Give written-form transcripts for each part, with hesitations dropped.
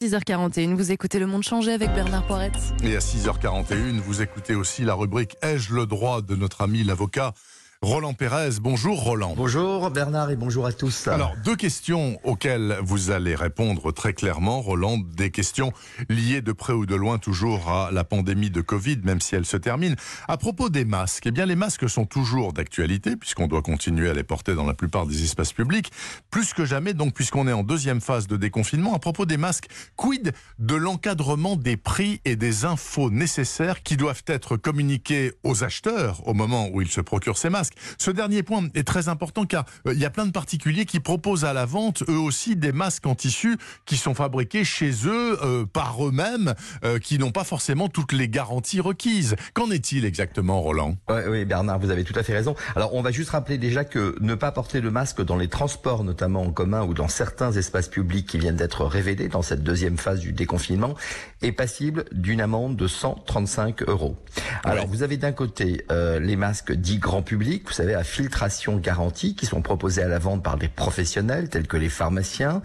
6h41, vous écoutez Le Monde Changé avec Bernard Poirette. Et à 6h41, vous écoutez aussi la rubrique « Ai-je le droit ?» de notre ami l'avocat Roland Pérez. Bonjour Roland. Bonjour Bernard et bonjour à tous. Alors, deux questions auxquelles vous allez répondre très clairement, Roland. Des questions liées de près ou de loin toujours à la pandémie de Covid, même si elle se termine. À propos des masques, eh bien les masques sont toujours d'actualité, puisqu'on doit continuer à les porter dans la plupart des espaces publics. Plus que jamais, donc, puisqu'on est en deuxième phase de déconfinement. À propos des masques, quid de l'encadrement des prix et des infos nécessaires qui doivent être communiquées aux acheteurs au moment où ils se procurent ces masques? Ce dernier point est très important car il y a plein de particuliers qui proposent à la vente eux aussi des masques en tissu qui sont fabriqués chez eux par eux-mêmes, qui n'ont pas forcément toutes les garanties requises. Qu'en est-il exactement, Roland? Oui Bernard, vous avez tout à fait raison. Alors on va juste rappeler déjà que ne pas porter de masque dans les transports, notamment en commun ou dans certains espaces publics qui viennent d'être révélés dans cette deuxième phase du déconfinement, est passible d'une amende de 135 €. Alors vous avez d'un côté les masques dits grand public, vous savez, à filtration garantie, qui sont proposés à la vente par des professionnels tels que les pharmaciens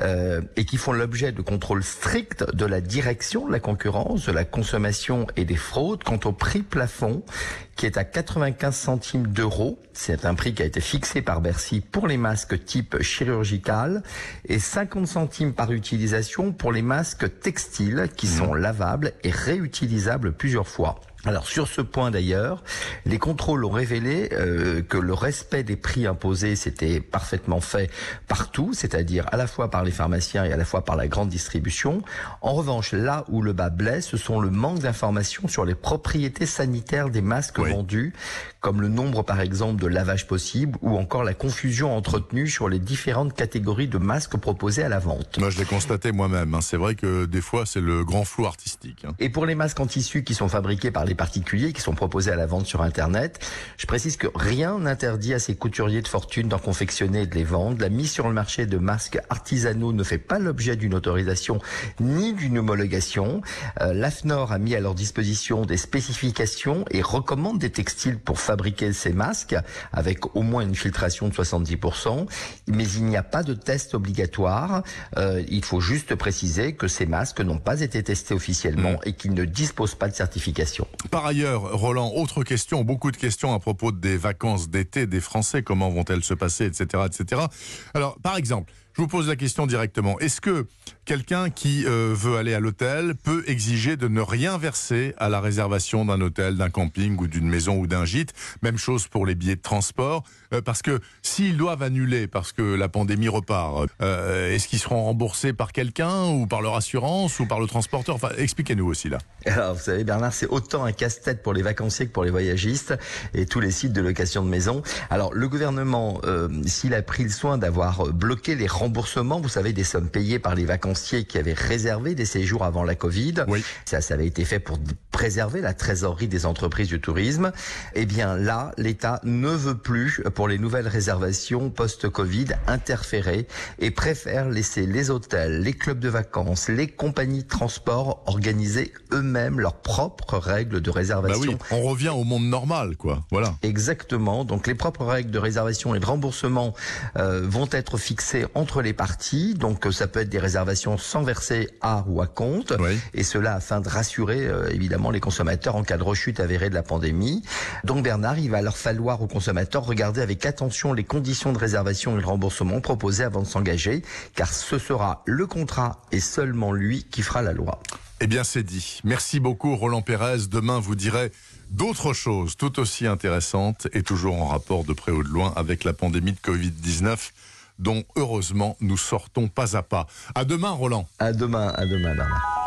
et qui font l'objet de contrôles stricts de la direction de la concurrence, de la consommation et des fraudes quant au prix plafond qui est à 95 centimes d'euros. C'est un prix qui a été fixé par Bercy pour les masques type chirurgical et 50 centimes par utilisation pour les masques textiles qui sont lavables et réutilisables plusieurs fois. Alors sur ce point d'ailleurs, les contrôles ont révélé que le respect des prix imposés s'était parfaitement fait partout, c'est-à-dire à la fois par les pharmaciens et à la fois par la grande distribution. En revanche, là où le bas blesse, ce sont le manque d'informations sur les propriétés sanitaires des masques vendus, comme le nombre par exemple de lavages possibles ou encore la confusion entretenue sur les différentes catégories de masques proposés à la vente. Moi je l'ai constaté moi-même, c'est vrai que des fois c'est le grand flou artistique. Et pour les masques en tissu qui sont fabriqués par les particuliers, qui sont proposés à la vente sur Internet, je précise que rien n'interdit à ces couturiers de fortune d'en confectionner et de les vendre. La mise sur le marché de masques artisanaux ne fait pas l'objet d'une autorisation ni d'une homologation. L'AFNOR a mis à leur disposition des spécifications et recommande des textiles pour fabriquer ces masques avec au moins une filtration de 70%, mais il n'y a pas de test obligatoire. Il faut juste préciser que ces masques n'ont pas été testés officiellement et qu'ils ne disposent pas de certification. Par ailleurs, Roland, autre question, beaucoup de questions à propos des vacances d'été des Français, comment vont-elles se passer, etc., etc. Alors, par exemple, je vous pose la question directement. Est-ce que quelqu'un qui veut aller à l'hôtel peut exiger de ne rien verser à la réservation d'un hôtel, d'un camping ou d'une maison ou d'un gîte? Même chose pour les billets de transport. Parce que s'ils doivent annuler parce que la pandémie repart, est-ce qu'ils seront remboursés par quelqu'un ou par leur assurance ou par le transporteur? Enfin, expliquez-nous aussi là. Alors, vous savez Bernard, c'est autant un casse-tête pour les vacanciers que pour les voyagistes et tous les sites de location de maison. Alors, le gouvernement, s'il a pris le soin d'avoir bloqué les remboursements, vous savez, des sommes payées par les vacanciers qui avaient réservé des séjours avant la Covid. Ça avait été fait pour préserver la trésorerie des entreprises du tourisme. Eh bien là, l'État ne veut plus, pour les nouvelles réservations post-Covid, interférer et préfère laisser les hôtels, les clubs de vacances, les compagnies de transport organiser eux-mêmes leurs propres règles de réservation. On revient au monde normal, quoi. Voilà. Exactement. Donc les propres règles de réservation et de remboursement vont être fixées entre les parties. Donc ça peut être des réservations sans verser à ou à compte. Et cela afin de rassurer évidemment les consommateurs en cas de rechute avérée de la pandémie. Donc Bernard, il va leur falloir aux consommateurs regarder avec attention les conditions de réservation et de remboursement proposées avant de s'engager, car ce sera le contrat et seulement lui qui fera la loi. Eh bien c'est dit. Merci beaucoup Roland Pérez. Demain vous direz d'autres choses tout aussi intéressantes et toujours en rapport de près ou de loin avec la pandémie de Covid-19 dont heureusement nous sortons pas à pas. À demain Roland. À demain Bernard.